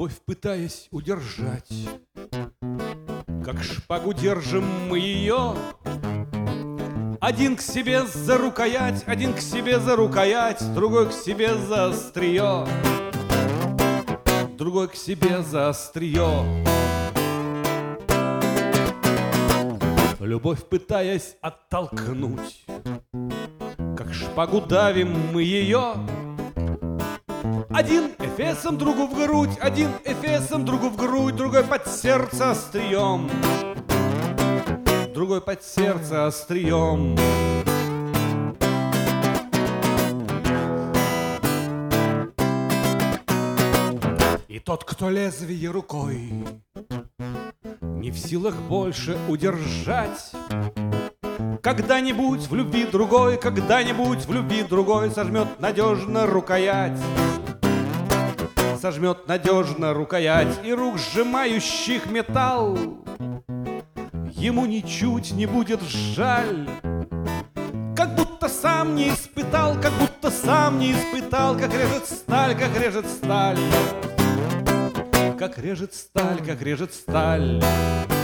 Любовь пытаясь удержать, как шпагу держим мы ее. Один к себе за рукоять, один к себе за рукоять, другой к себе за острие, другой к себе за острие. Любовь пытаясь оттолкнуть, как шпагу давим мы ее. Один эфесом, другу в грудь, один эфесом, другу в грудь, другой под сердце острием, другой под сердце острием. И тот, кто лезвие рукой не в силах больше удержать, когда-нибудь в любви другой, когда-нибудь в любви другой сожмет надежно рукоять, сожмет надежно рукоять, и рук, сжимающих металл, ему ничуть не будет жаль. Как будто сам не испытал, как будто сам не испытал, как режет сталь, как режет сталь, как режет сталь, как режет сталь.